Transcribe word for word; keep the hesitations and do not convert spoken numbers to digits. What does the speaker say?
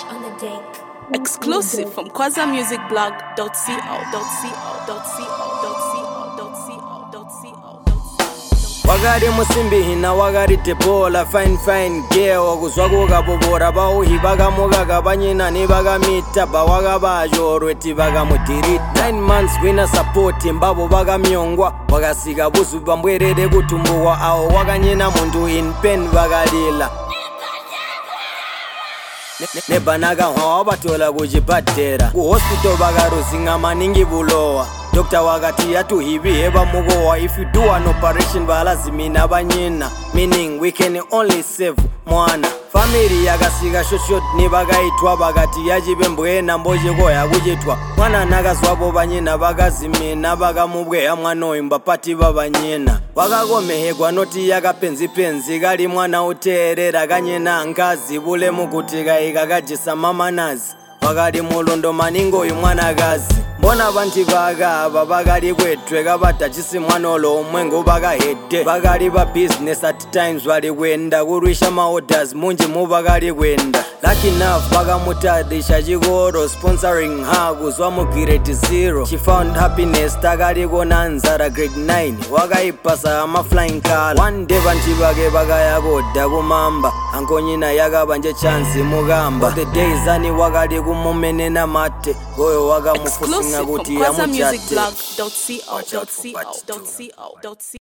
on the deck. Exclusive from Kwaza Music Blog dot co dot co. Wagari musimbi hina wagari tebola fine fine girl kuzwaku kabobora bauhi bagamugaga banyina nibagamita bawaga bajorwe tibagamutirita nine months wina support mbabo bagamyongwa wagasiga buzu bambwerere kutumbuwa awo waganyina mundu in pen bagalila nebanaga hwa batola kujibatera ku hospital bagaruzinga maningi bulowa Doctor wagati yatu hivi heba mugowa. If you do an operation balazimina banyina, meaning we can only save mwana. Family yagasiga short short ni bagaitwa bagati yajibe mbwena mboje goya kujitwa mwana nagazwabo banyina bagazimina bagamubwe amwana oyimba pati babanyina wagagomehegwa noti yagapenzi penzi gali mwana uterera ganyina ngazi bule mukutiga igagajisa mama nazi wagali mulondo maningo uyu mwana gazi mbona banti baga bagali kwetwe gabatachisi mwana olo omwengo baga hete bagali ba business at times wali kwenda kurwisha ma orders munji mu bagali kwenda lucky enough baga mutadisha jigoro sponsoring her kuzwa mu grade zero she found happiness tagali kona nzara grade nine wagaipasa ama flying car one day banti bage baga yagoda kumamba ankonyina yagabanje chance mugamba the days ani wagali kumumenena mate goyo waga mufusi Exclusive from Kwaza Music Blog dot co dot co dot co.